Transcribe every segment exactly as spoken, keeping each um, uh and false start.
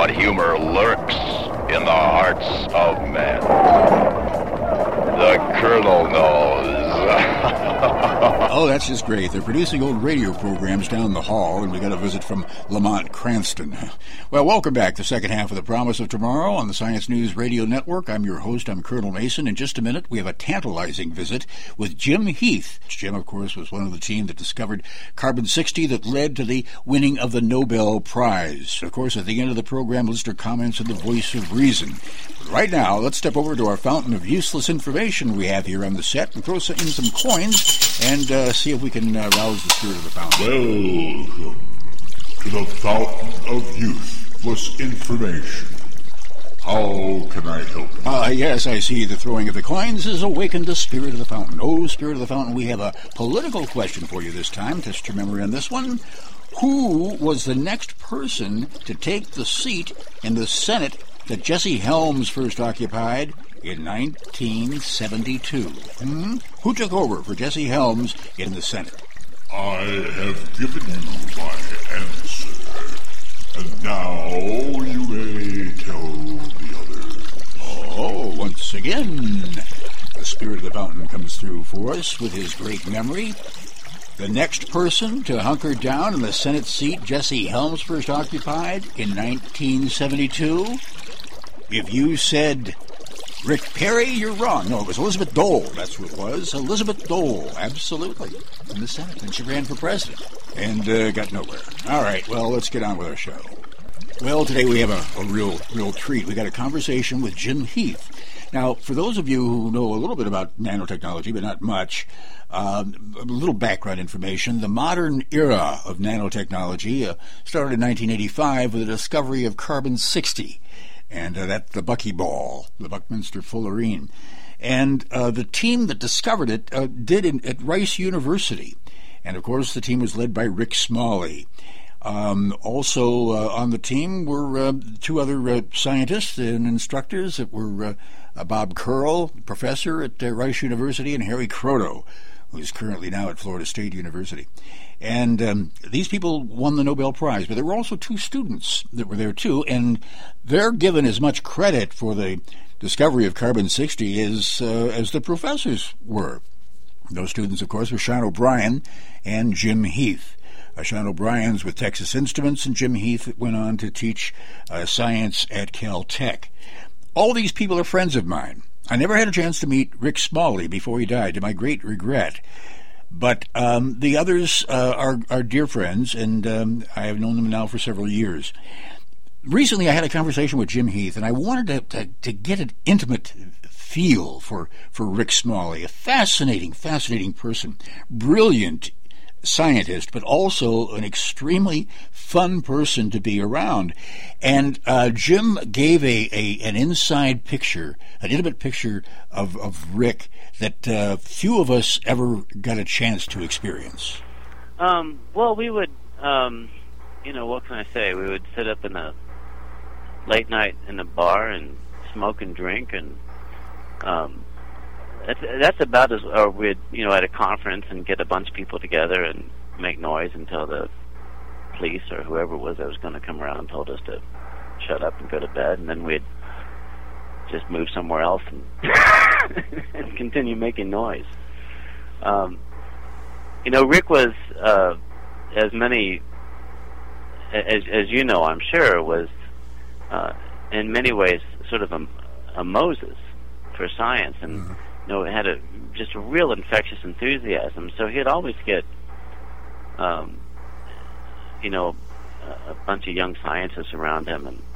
what humor lurks in the hearts of men. The Colonel knows. Oh, that's just great. They're producing old radio programs down the hall, and we got a visit from Lamont Cranston. Well, welcome back to the second half of The Promise of Tomorrow on the Science News Radio Network. I'm your host. I'm Colonel Mason. In just a minute, we have a tantalizing visit with Jim Heath. Jim, of course, was one of the team that discovered carbon sixty that led to the winning of the Nobel Prize. Of course, at the end of the program, listener comments and the voice of reason. But right now, let's step over to our fountain of useless information we have here on the set and throw in some coins and uh, see if we can uh, rouse the spirit of the fountain. Welcome to the fountain of useless information. How can I help you? Ah, uh, yes, I see. The throwing of the coins has awakened the spirit of the fountain. Oh, spirit of the fountain, we have a political question for you this time. Test your memory on this one. Who was the next person to take the seat in the Senate that Jesse Helms first occupied in nineteen seventy-two? Hmm? Who took over for Jesse Helms in the Senate? I have given you my answer, and now you may tell the others. Oh, once again, the spirit of the fountain comes through for us with his great memory. The next person to hunker down in the Senate seat Jesse Helms first occupied in nineteen seventy-two. If you said Rick Perry, you're wrong. No, it was Elizabeth Dole. That's what it was. Elizabeth Dole, absolutely, in the Senate. And she ran for president and uh, got nowhere. All right, well, let's get on with our show. Well, today we have a, a real, real treat. We got a conversation with Jim Heath. Now, for those of you who know a little bit about nanotechnology, but not much, um, a little background information. The modern era of nanotechnology uh, started in nineteen eighty-five with the discovery of carbon sixty. And uh, that's the buckyball, the Buckminster fullerene. And uh, the team that discovered it uh, did it at Rice University. And, of course, the team was led by Rick Smalley. Um, also uh, on the team were uh, two other uh, scientists and instructors that were uh, Bob Curl, professor at uh, Rice University, and Harry Kroto, who's currently now at Florida State University. And um, these people won the Nobel Prize, but there were also two students that were there too, and they're given as much credit for the discovery of carbon sixty as, uh, as the professors were. Those students, of course, were Sean O'Brien and Jim Heath. Uh, Sean O'Brien's with Texas Instruments, and Jim Heath went on to teach uh, science at Caltech. All these people are friends of mine. I never had a chance to meet Rick Smalley before he died, to my great regret. But um, the others uh, are, are dear friends, and um, I have known them now for several years. Recently, I had a conversation with Jim Heath, and I wanted to, to, to get an intimate feel for, for Rick Smalley, a fascinating, fascinating person, brilliant scientist, but also an extremely fun person to be around. And uh, Jim gave a, a an inside picture, an intimate picture of, of Rick that uh, few of us ever got a chance to experience. Um, well, we would, um, you know, what can I say? We would sit up in a late night in a bar and smoke and drink, and um, that's, that's about as, or we'd, you know, at a conference and get a bunch of people together and make noise until the police or whoever it was that was going to come around told us to shut up and go to bed, and then we'd just move somewhere else and, and continue making noise. Um, you know, Rick was, uh, as many, as, as you know, I'm sure, was uh, in many ways sort of a, a Moses for science, and mm-hmm. you know, had a just a real infectious enthusiasm. So he'd always get, um, you know, a, a bunch of young scientists around him, and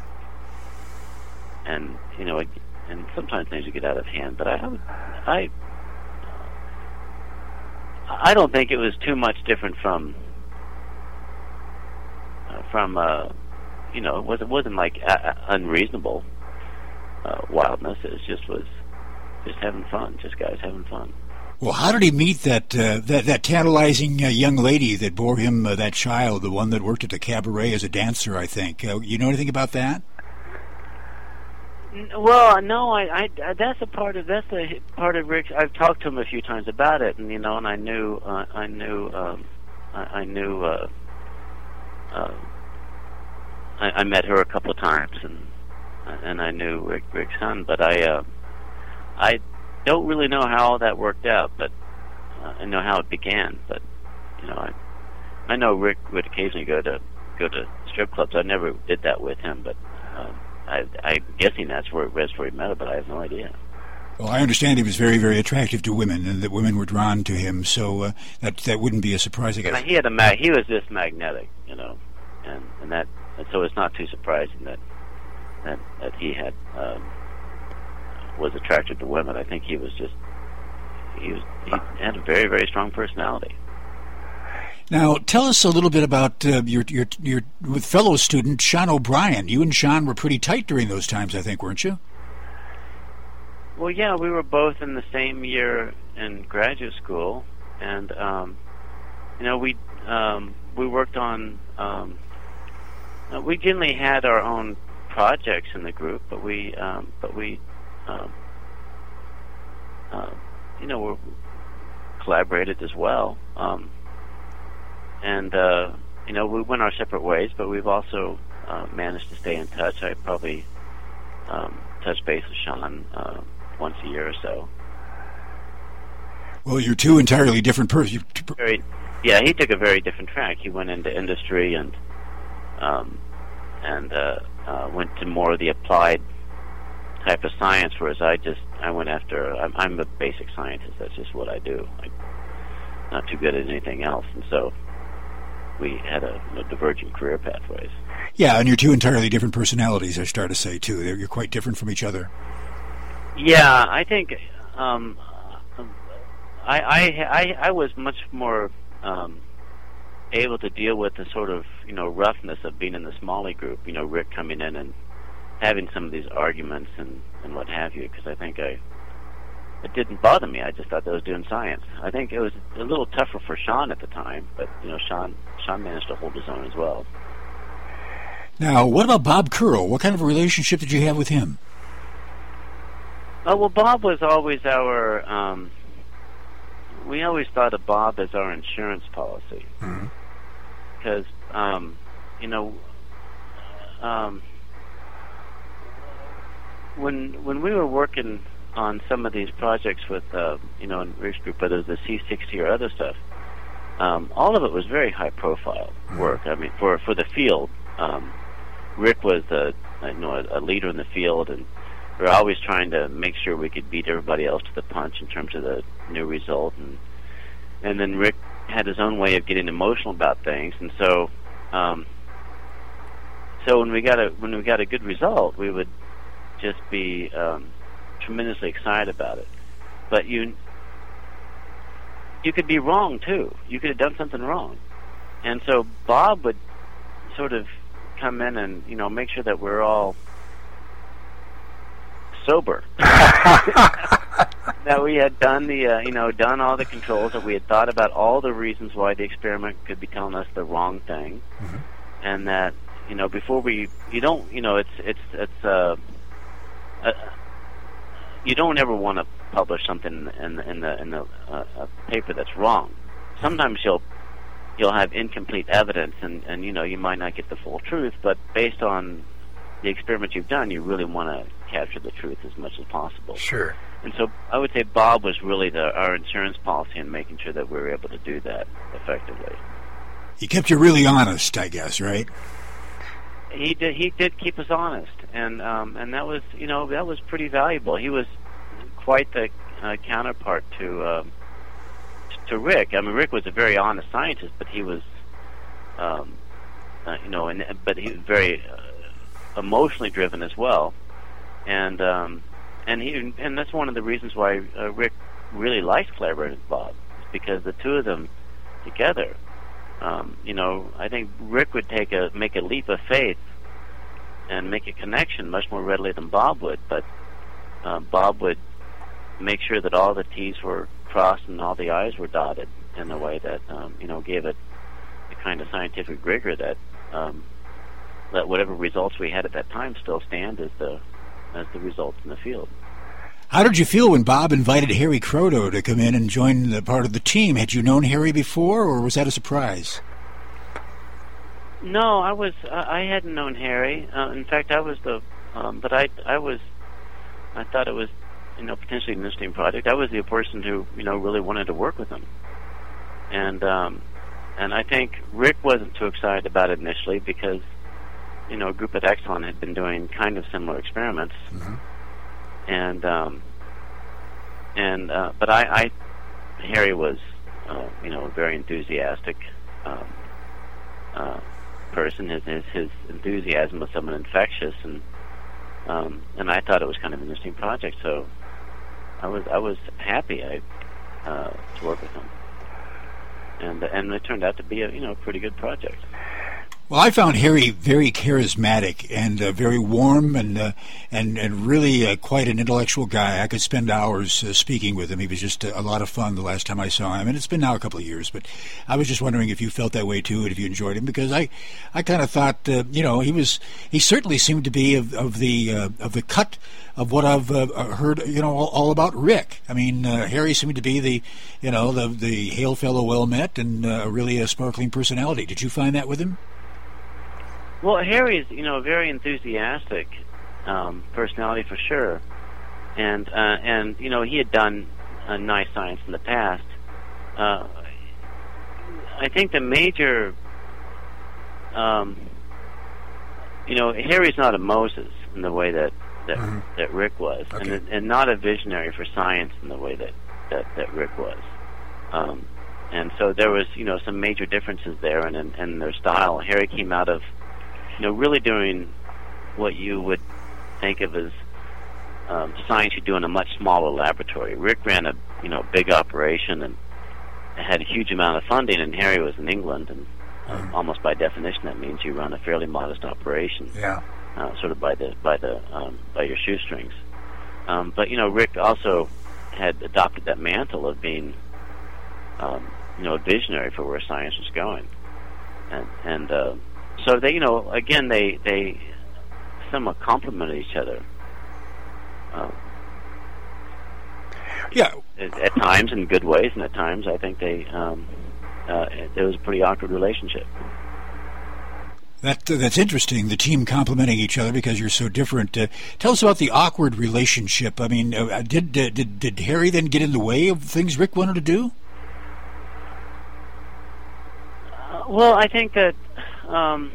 and you know, and sometimes things would get out of hand. But I, I, would, I, I don't think it was too much different from, uh, from, uh, you know, it wasn't wasn't like uh, unreasonable uh, wildness. It just was just having fun, just guys having fun. Well, how did he meet that uh, that, that tantalizing uh, young lady that bore him uh, that child, the one that worked at the cabaret as a dancer, I think? Uh, you know anything about that? Well, no, I, I, that's a part of that's a part of Rick's. I've talked to him a few times about it, and you know, and I knew, uh, I knew, um, I, I knew, uh, uh, I, I met her a couple of times, and and I knew Rick, Rick's son, but I uh, I don't really know how all that worked out, but uh, I know how it began. But you know, I I know Rick would occasionally go to go to strip clubs. I never did that with him, but uh, I, I'm guessing that's where that's where he met her, but I have no idea. Well, I understand he was very, very attractive to women, and that women were drawn to him. So uh, that that wouldn't be a surprise, I guess. He had a ma- he was just magnetic, you know, and and that and so it's not too surprising that that that he had um, was attracted to women. I think he was just he was he had a very, very strong personality. Now, tell us a little bit about uh, your your your with fellow student Sean O'Brien. You and Sean were pretty tight during those times, I think, weren't you? Well, yeah, we were both in the same year in graduate school, and um, you know, we um, we worked on. Um, we generally had our own projects in the group, but we um, but we um, uh, you know we collaborated as well, um, and uh, you know we went our separate ways, but we've also uh, managed to stay in touch. I probably um, touch base with Sean Uh, once a year or so. Well, you're two entirely different persons. Very, yeah, he took a very different track. He went into industry and um, and uh, uh, went to more of the applied type of science, whereas I just I went after. I'm, I'm a basic scientist. That's just what I do. I'm not too good at anything else, and so we had a you know, divergent career pathways. Yeah, and you're two entirely different personalities. I start to say too. You're quite different from each other. Yeah, I think um, I, I I I was much more um, able to deal with the sort of you know roughness of being in the Smalley group. You know, Rick coming in and having some of these arguments and, and what have you. Because I think I it didn't bother me. I just thought that I was doing science. I think it was a little tougher for Sean at the time, but you know, Sean Sean managed to hold his own as well. Now, what about Bob Curl? What kind of a relationship did you have with him? Oh, well, Bob was always our, um, we always thought of Bob as our insurance policy. Because, mm-hmm. um, you know, um, when when we were working on some of these projects with, uh, you know, in Rick's group, whether it was the C sixty or other stuff, um, all of it was very high-profile work. I mean, for, for the field, um, Rick was, a, you know, a, a leader in the field, and we were always trying to make sure we could beat everybody else to the punch in terms of the new result, and and then Rick had his own way of getting emotional about things, and so um, so when we got a when we got a good result, we would just be um, tremendously excited about it. But you you could be wrong too. You could have done something wrong, and so Bob would sort of come in and you know make sure that we're all sober. That we had done the uh, you know done all the controls, that we had thought about all the reasons why the experiment could be telling us the wrong thing, mm-hmm. and that you know before we you don't you know it's it's it's uh, uh you don't ever want to publish something in in the in the uh, a paper that's wrong. Sometimes you'll you'll have incomplete evidence, and and you know you might not get the full truth, but based on the experiment you've done, you really want to capture the truth as much as possible. Sure. And so I would say Bob was really the, our insurance policy in making sure that we were able to do that effectively. He kept you really honest, I guess, right? He did. He did keep us honest, and um, and that was you know that was pretty valuable. He was quite the uh, counterpart to um, to Rick. I mean, Rick was a very honest scientist, but he was, um, uh, you know, and but he was very uh, emotionally driven as well, and. Um, And he, and that's one of the reasons why uh, Rick really likes collaborating with Bob, is because the two of them together, um, you know, I think Rick would take a make a leap of faith and make a connection much more readily than Bob would. But uh, Bob would make sure that all the T's were crossed and all the I's were dotted in a way that um, you know gave it the kind of scientific rigor that um, that whatever results we had at that time still stand as the as the results in the field. How did you feel when Bob invited Harry Kroto to come in and join the part of the team? Had you known Harry before, or was that a surprise? No, I was. Uh, I hadn't known Harry. Uh, in fact, I was the. Um, but I, I was. I thought it was, you know, potentially an interesting project. I was the person who, you know, really wanted to work with him, and um, and I think Rick wasn't too excited about it initially because, you know, a group at Exxon had been doing kind of similar experiments, Mm-hmm. and um, and uh, but I, I, Harry was, uh, you know, very enthusiastic. Um, uh, person. His, his his enthusiasm was somewhat infectious, and um, and I thought it was kind of an interesting project. So I was I was happy I, uh, to work with him, and and it turned out to be a you know pretty good project. Well, I found Harry very charismatic and uh, very warm and uh, and and really uh, quite an intellectual guy. I could spend hours uh, speaking with him. He was just a, a lot of fun the last time I saw him, and it's been now a couple of years. But I was just wondering if you felt that way too, and if you enjoyed him, because I, I kind of thought uh, you know he was he certainly seemed to be of, of the uh, of the cut of what I've uh, heard you know all, all about Rick. I mean, uh, Harry seemed to be the you know the the hail fellow well met and uh, really a sparkling personality. Did you find that with him? Well, Harry is, you know, a very enthusiastic um, personality for sure, and uh, and you know he had done uh, nice science in the past. Uh, I think the major, um, you know, Harry's not a Moses in the way that that, Mm-hmm. that Rick was, Okay. and and not a visionary for science in the way that that, that Rick was. Um, and so there was, you know, some major differences there, and in, in their style. Harry came out of you know, really doing what you would think of as um, science you do in a much smaller laboratory. Rick ran a, you know, big operation and had a huge amount of funding, and Harry was in England, and uh, Mhm. almost by definition that means you run a fairly modest operation, Yeah. uh, sort of by the by the um, by your shoestrings. Um, but you know, Rick also had adopted that mantle of being, um, you know, a visionary for where science was going, and and. Uh, So they, you know, again, they they somewhat complemented each other. Um, Yeah. at, at times in good ways, and at times I think they um, uh, it was a pretty awkward relationship. That that's interesting. The team complementing each other because you're so different. Uh, tell us about the awkward relationship. I mean, uh, did uh, did did Harry then get in the way of things Rick wanted to do? Uh, well, I think that. Um,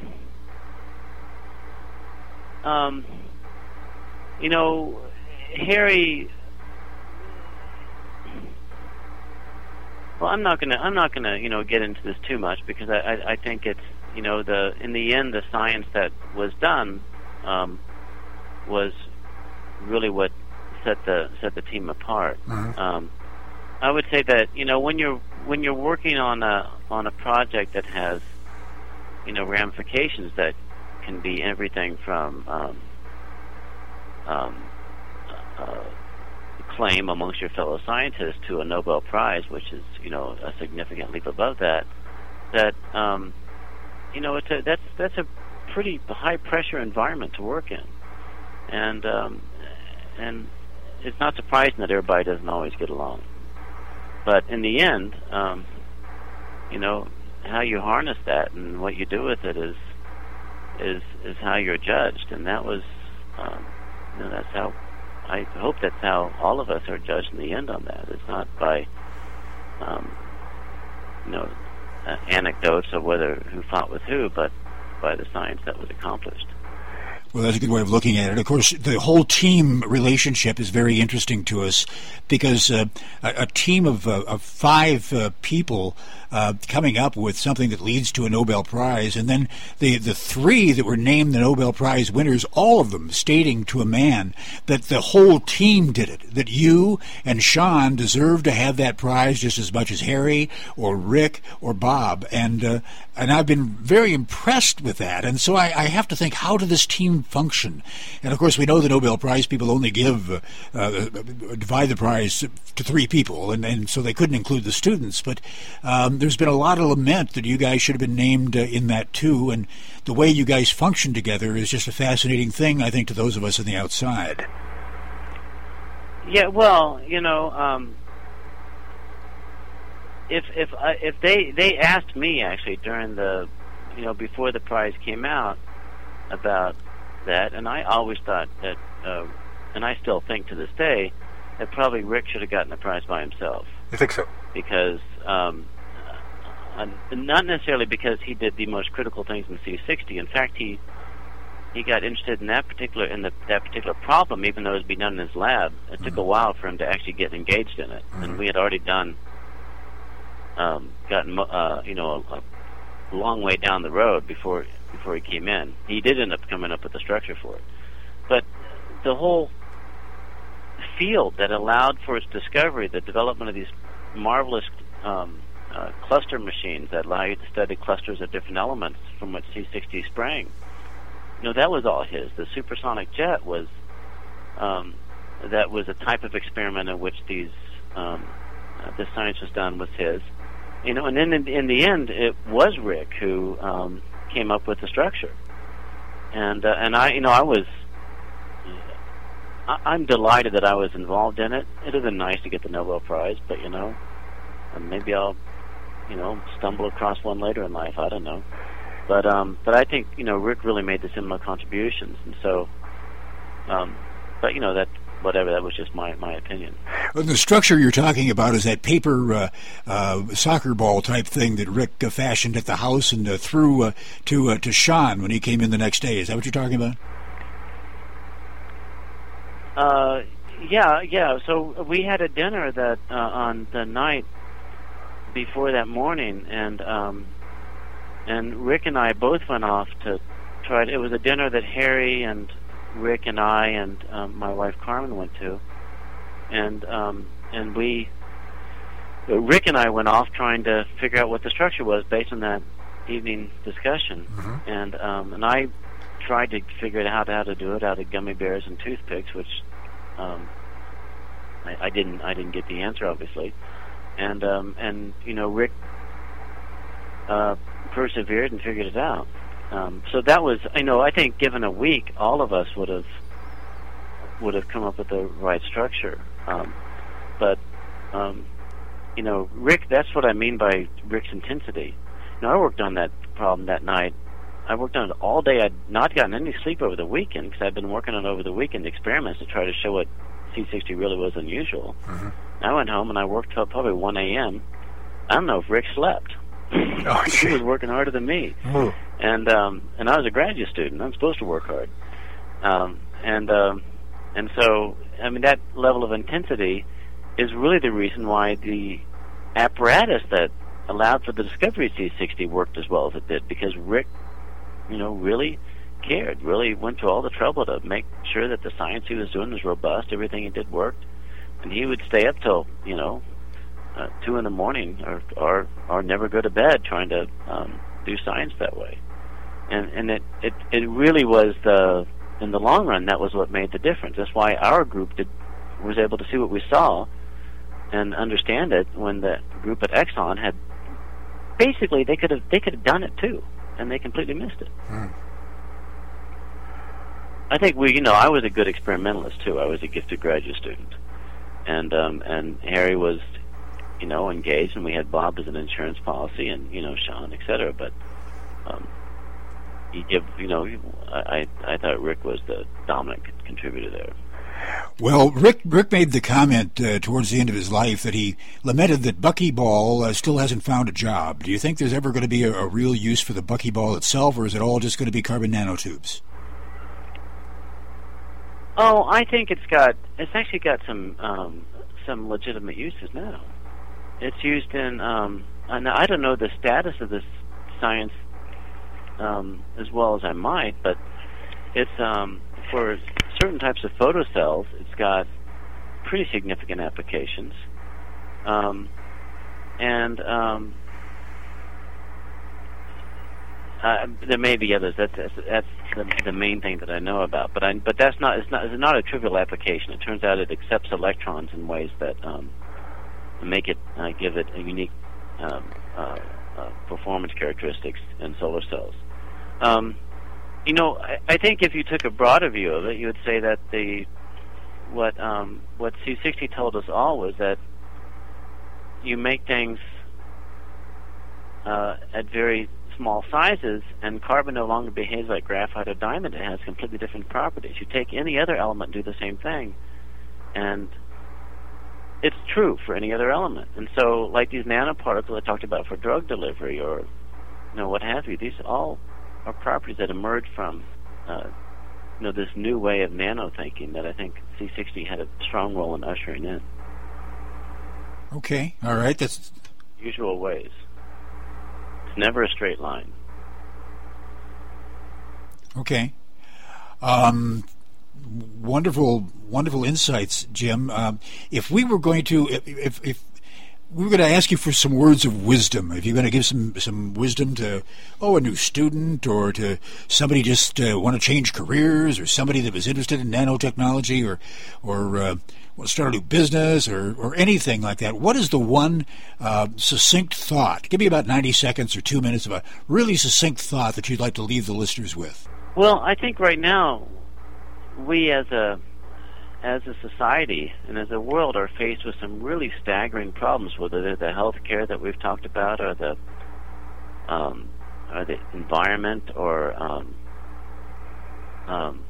um, you know, Harry. Well, I'm not gonna. I'm not gonna. You know, get into this too much because I, I, I think it's. You know, the in the end, the science that was done um, was really what set the set the team apart. Uh-huh. Um, I would say that you know when you're when you're working on a on a project that has you know ramifications that can be everything from um, um, uh, claim amongst your fellow scientists to a Nobel Prize, which is you know a significant leap above that. That um, you know it's a, that's that's a pretty high pressure environment to work in, and um, and it's not surprising that everybody doesn't always get along. But in the end, um, you know, how you harness that and what you do with it is is is how you're judged, and that was, um, you know, that's how I hope that's how all of us are judged in the end on that. It's not by, um, you know, uh, anecdotes of whether who fought with who, but by the science that was accomplished. Well, that's a good way of looking at it. Of course, the whole team relationship is very interesting to us because uh, a, a team of, uh, of five uh, people uh, coming up with something that leads to a Nobel Prize, and then the, the three that were named the Nobel Prize winners, all of them stating to a man that the whole team did it, that you and Sean deserve to have that prize just as much as Harry or Rick or Bob. And uh, and I've been very impressed with that. And so I, I have to think, how did this team function? And of course, we know the Nobel Prize people only give uh, uh, divide the prize to three people, and, and so they couldn't include the students. But um, there's been a lot of lament that you guys should have been named uh, in that too. And the way you guys function together is just a fascinating thing, I think, to those of us on the outside. Yeah, well, you know, um, if if uh, if they they asked me actually during the you know, before the prize came out about that, and I always thought that, uh, and I still think to this day, that probably Rick should have gotten the prize by himself. You think so? Because, um, uh, not necessarily because he did the most critical things in C sixty. In fact, he he got interested in that particular in the, that particular problem, even though it was being done in his lab. It took Mm-hmm. a while for him to actually get engaged in it, Mm-hmm. and we had already done, um, gotten, uh, you know, a, a long way down the road before before he came in. He did end up coming up with the structure for it, but the whole field that allowed for its discovery, the development of these marvelous um, uh, cluster machines that allow you to study clusters of different elements from which C sixty sprang. You know, that was all his. The supersonic jet was um, that was a type of experiment in which these um, uh, this science was done was his. You know, and then in, in the end, it was Rick who um, came up with the structure. And uh, and I, you know, I was. I, I'm delighted that I was involved in it. It would have been nice to get the Nobel Prize, but you know, um, maybe I'll, you know, stumble across one later in life. I don't know. But um, but I think, you know, Rick really made the similar contributions, and so, um, but you know, that whatever, that was just my, my opinion. Well, the structure you're talking about is that paper uh, uh, soccer ball type thing that Rick uh, fashioned at the house and uh, threw uh, to uh, to Sean when he came in the next day. Is that what you're talking about? Uh, yeah, yeah. So we had a dinner that uh, on the night before that morning, and um, and Rick and I both went off to try. To, it was a dinner that Harry and Rick and I and um, my wife Carmen went to, and um, and we, Rick and I went off trying to figure out what the structure was based on that evening discussion, Mm-hmm. and um, and I tried to figure out how to do it out of gummy bears and toothpicks, which um, I, I didn't I didn't get the answer, obviously, and um, and you know, Rick uh, persevered and figured it out. Um, so that was, you know, I think given a week, all of us would have would have come up with the right structure. Um, but um, you know, Rick, that's what I mean by Rick's intensity. You know, I worked on that problem that night. I worked on it all day. I'd not gotten any sleep over the weekend because I'd been working on over the weekend experiments to try to show what C sixty really was unusual. Mm-hmm. I went home and I worked till probably one a.m. I don't know if Rick slept. Oh, he gee. was working harder than me. Mm. And um, and I was a graduate student. I'm supposed to work hard. Um, and um, and so, I mean, that level of intensity is really the reason why the apparatus that allowed for the discovery of C sixty worked as well as it did, because Rick, you know, really cared, really went to all the trouble to make sure that the science he was doing was robust, everything he did worked, and he would stay up till, you know, uh, two in the morning or, or or never go to bed trying to um, do science that way. And and it, it, it really was the, in the long run, that was what made the difference. That's why our group did was able to see what we saw and understand it when the group at Exxon had, basically they could have they could have done it too, and they completely missed it. Mm. I think we, you know, I was a good experimentalist too. I was a gifted graduate student, and um, and Harry was, you know, engaged, and we had Bob as an insurance policy, and you know, Sean, et cetera. But um, you give, you know, I I thought Rick was the dominant contributor there. Well, Rick Rick made the comment uh, towards the end of his life that he lamented that buckyball uh, still hasn't found a job. Do you think there's ever going to be a, a real use for the buckyball itself, or is it all just going to be carbon nanotubes? Oh, I think it's got it's actually got some um, some legitimate uses now. It's used in um, and I don't know the status of this science um, as well as I might, but it's um, for certain types of photocells. It's got pretty significant applications, um, and um, uh, there may be others. That's that's, that's the, the main thing that I know about. But I, but that's not it's not it's not a trivial application. It turns out it accepts electrons in ways that um, make it uh, give it a unique um, uh, uh, performance characteristics in solar cells. Um, you know, I, I think if you took a broader view of it, you would say that the what um, what C sixty told us all was that you make things uh, at very small sizes, and carbon no longer behaves like graphite or diamond. It has completely different properties. You take any other element and do the same thing, and it's true for any other element. And so, like these nanoparticles I talked about for drug delivery, or you know what have you, these all are properties that emerge from uh, you know this new way of nano thinking that I think C sixty had a strong role in ushering in. Okay, all right, that's usual ways. It's never a straight line. Okay. Um, wonderful, wonderful insights, Jim. Um, if we were going to, if, if, if we were going to ask you for some words of wisdom, if you're going to give some some wisdom to, oh, a new student, or to somebody just uh, want to change careers, or somebody that was interested in nanotechnology, or or uh, want to start a new business, or or anything like that, what is the one uh, succinct thought? Give me about ninety seconds or two minutes of a really succinct thought that you'd like to leave the listeners with. Well, I think right now we as a as a society and as a world are faced with some really staggering problems, whether they're the health care that we've talked about, or the um, or the environment, or um, um,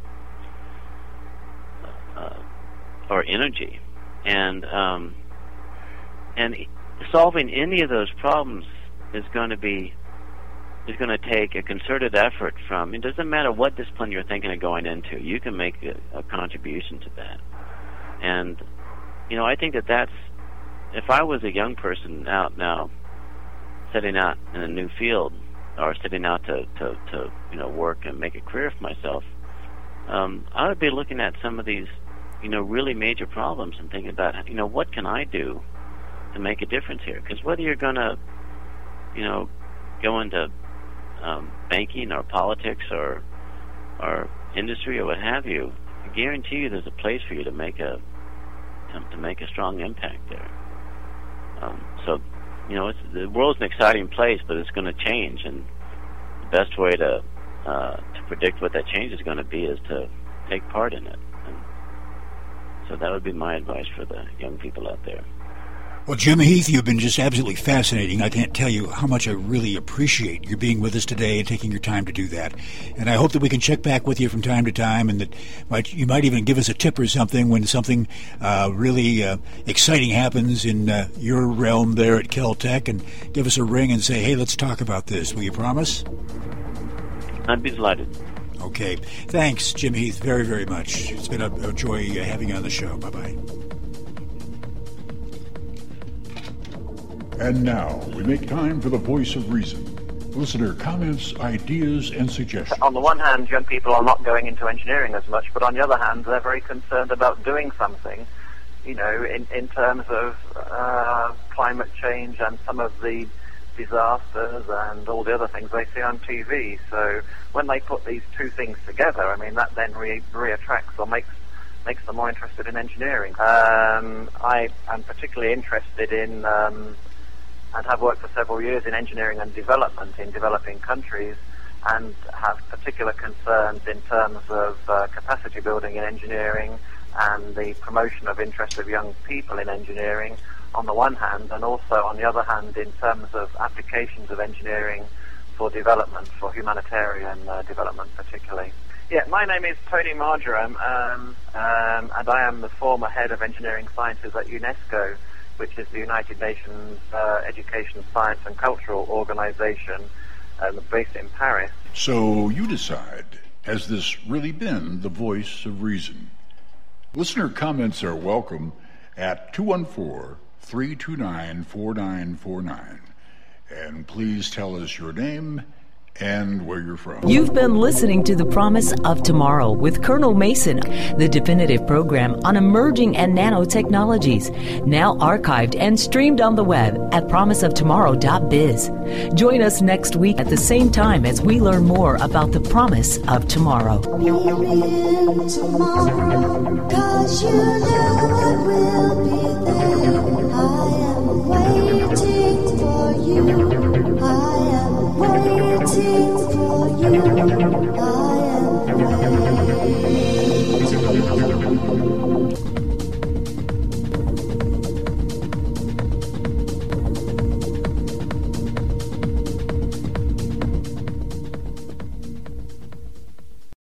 uh, or energy, and um, and solving any of those problems is going to be is going to take a concerted effort from, it doesn't matter what discipline you're thinking of going into, you can make a, a contribution to that. And, you know, I think that that's, if I was a young person out now, setting out in a new field, or setting out to, to, to you know, work and make a career for myself, um, I would be looking at some of these, you know, really major problems and thinking about, you know, what can I do to make a difference here? Because whether you're going to, you know, go into Um, banking or politics or or industry or what have you, I guarantee you there's a place for you to make a to, to make a strong impact there. Um, so, you know, it's, the world's an exciting place, but it's going to change, and the best way to uh, to predict what that change is going to be is to take part in it. And so that would be my advice for the young people out there. Well, Jim Heath, you've been just absolutely fascinating. I can't tell you how much I really appreciate your being with us today and taking your time to do that. And I hope that we can check back with you from time to time, and that might, you might even give us a tip or something when something uh, really uh, exciting happens in uh, your realm there at Caltech, and give us a ring and say, hey, let's talk about this. Will you promise? I'd be delighted. Okay. Thanks, Jim Heath, very, very much. It's been a, a joy having you on the show. Bye-bye. And now, we make time for the voice of reason. Listener comments, ideas, and suggestions. On the one hand, young people are not going into engineering as much, but on the other hand, they're very concerned about doing something, you know, in, in terms of uh, climate change and some of the disasters and all the other things they see on T V. So when they put these two things together, I mean, that then re- re-attracts or makes makes them more interested in engineering. Um, I am particularly interested in... Um, and have worked for several years in engineering and development in developing countries, and have particular concerns in terms of uh, capacity building in engineering and the promotion of interest of young people in engineering on the one hand, and also on the other hand in terms of applications of engineering for development, for humanitarian uh, development particularly. Yeah, my name is Tony Marjoram, um, um, and I am the former head of engineering sciences at UNESCO, which is the United Nations uh, Education, Science and Cultural Organization um, based in Paris. So you decide, has this really been the voice of reason? Listener comments are welcome at two one four, three two nine, four nine four nine. And please tell us your name and where you're from. You've been listening to The Promise of Tomorrow with Colonel Mason, the definitive program on emerging and nanotechnologies, now archived and streamed on the web at promise of tomorrow dot biz. Join us next week at the same time as we learn more about the promise of tomorrow. Tomorrow, 'cause you know I will be there. I am waiting for you. I am waiting for you. I